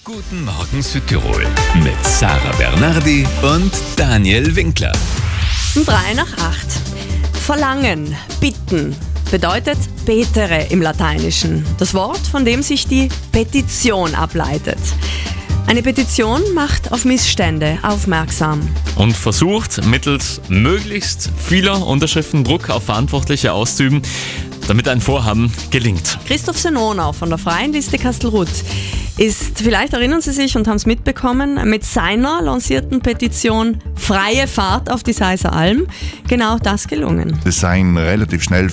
Guten Morgen Südtirol mit Sarah Bernardi und Daniel Winkler. 7:03. Verlangen, bitten bedeutet petere im Lateinischen. Das Wort, von dem sich die Petition ableitet. Eine Petition macht auf Missstände aufmerksam. Und versucht, mittels möglichst vieler Unterschriften Druck auf Verantwortliche auszuüben, damit ein Vorhaben gelingt. Christoph Senonau von der Freien Liste Kastelruth ist, vielleicht erinnern Sie sich und haben es mitbekommen, mit seiner lancierten Petition Freie Fahrt auf die Seiser Alm genau das gelungen. Es seien relativ schnell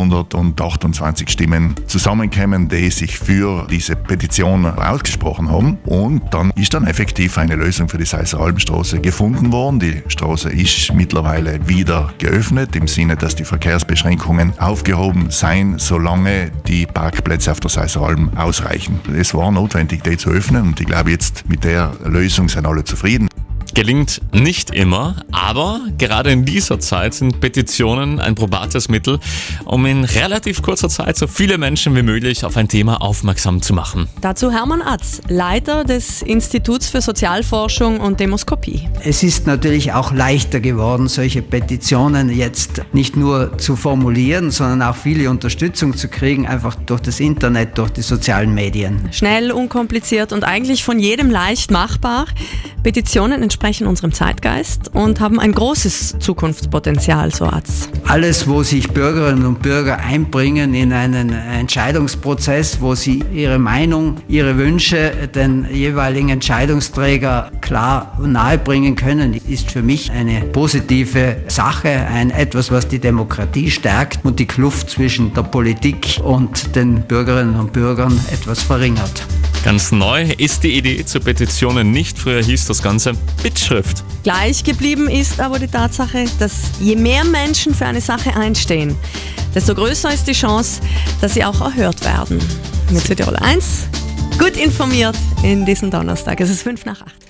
528 Stimmen zusammengekommen, die sich für diese Petition ausgesprochen haben. Und dann ist dann effektiv eine Lösung für die Seiser Almstraße gefunden worden. Die Straße ist mittlerweile wieder geöffnet, im Sinne, dass die Verkehrsbeschränkungen aufgehoben seien, solange die Parkplätze auf der Seiser Alm ausreichen. Es war notwendig, die zu öffnen, und ich glaube, jetzt mit der Lösung sind alle zufrieden. Gelingt nicht immer, aber gerade in dieser Zeit sind Petitionen ein probates Mittel, um in relativ kurzer Zeit so viele Menschen wie möglich auf ein Thema aufmerksam zu machen. Dazu Hermann Atz, Leiter des Instituts für Sozialforschung und Demoskopie. Es ist natürlich auch leichter geworden, solche Petitionen jetzt nicht nur zu formulieren, sondern auch viele Unterstützung zu kriegen, einfach durch das Internet, durch die sozialen Medien. Schnell, unkompliziert und eigentlich von jedem leicht machbar. Petitionen entsprechen unserem Zeitgeist und haben ein großes Zukunftspotenzial, so Atz. Alles, wo sich Bürgerinnen und Bürger einbringen in einen Entscheidungsprozess, wo sie ihre Meinung, ihre Wünsche den jeweiligen Entscheidungsträger klar nahebringen können, ist für mich eine positive Sache, etwas, was die Demokratie stärkt und die Kluft zwischen der Politik und den Bürgerinnen und Bürgern etwas verringert. Ganz neu ist die Idee zu Petitionen nicht. Früher hieß das Ganze Bittschrift. Gleich geblieben ist aber die Tatsache, dass je mehr Menschen für eine Sache einstehen, desto größer ist die Chance, dass sie auch erhört werden. Mit Südtirol 1 gut informiert in diesem Donnerstag. Es ist 7:55.